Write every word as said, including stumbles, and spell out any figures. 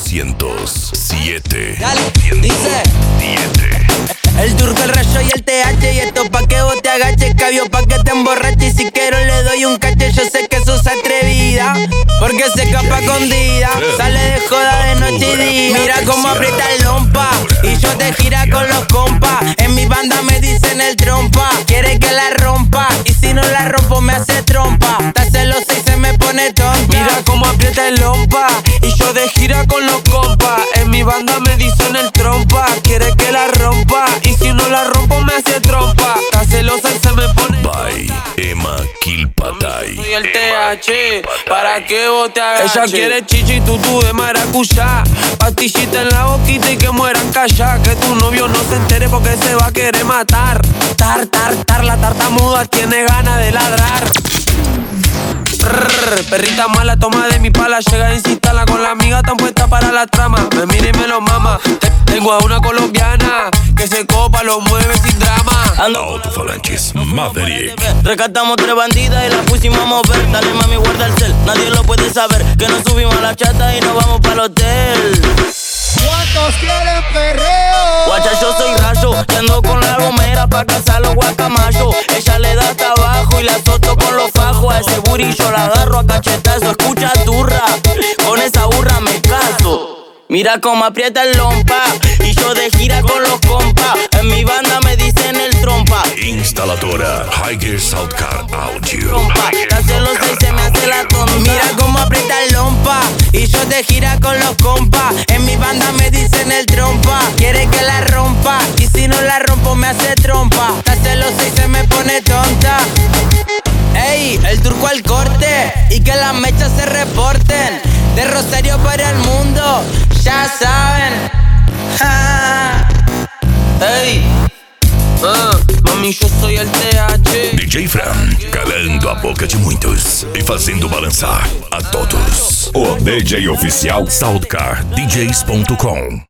doscientos siete. Dale, dice el turco, el rayo y el T H. Y esto pa' que vos te agaches, cabio pa' que te emborraches. Y si quiero le doy un caché. Yo sé que sos atrevida, porque se escapa escondida. Sale de joda de noche y día. Mira cómo aprieta el lompa y yo te gira con los compas. En mi banda me dicen el trompa. Quiere que la rompa y si no la rompo me hace trompa. Está celosa y se me pone tonta. Mira cómo aprieta el lompa y yo de gira con los compas. En mi banda me dicen el trompa. Quiere que la rompa y si no la rompo me hace trompa. Está celosa y se me pone. By Emma Kilpatay. Soy el T H, para que vos te agaches. Ella quiere chichi tutú de maracuyá, pastillita en la boquita y que mueran callá. Que tu novio no se entere porque se va a querer matar. Tar, tar, tar, la tartamuda tiene ganas de ladrar. Rrr, perrita mala, toma de mi pala. Llega y se instala con la amiga tan puesta para la trama. Me mira y me lo mama. Tengo a una colombiana que se copa, lo mueve sin drama. Alto-falantes Maverick. Rescatamos tres bandidas y las pusimos a mover. Dale mami, guarda el cel, nadie lo puede saber. Que nos subimos a la chata y nos vamos para el hotel. ¿Cuántos quieren perreo? Guacha, yo soy rayo y ando con la gomera pa' cazar los guacamayos. Ella le da hasta abajo y la azoto con los fajos. A ese burillo la agarro a cachetazo. Escucha turra, con esa burra me caso. Mira cómo aprieta el lompa y yo de gira con los compas. En mi banda me dicen el trompa. Instaladora Higer Soundcard Audio. Trompa, está celosa y se me hace la tonta. Mira cómo aprieta el lompa y yo de gira con los compas. En mi banda me dicen el trompa. Quiere que la rompa y si no la rompo me hace trompa. Está celosa y se me pone tonta. Ey, el turco al corte y que las mechas se reporten. De Rosario para el mundo, ya saben. Ja. Ey, ah, mami, yo soy el T H. D J Fran, calando a boca de muitos e fazendo balançar a todos. O D J oficial Soundcard D Js ponto com.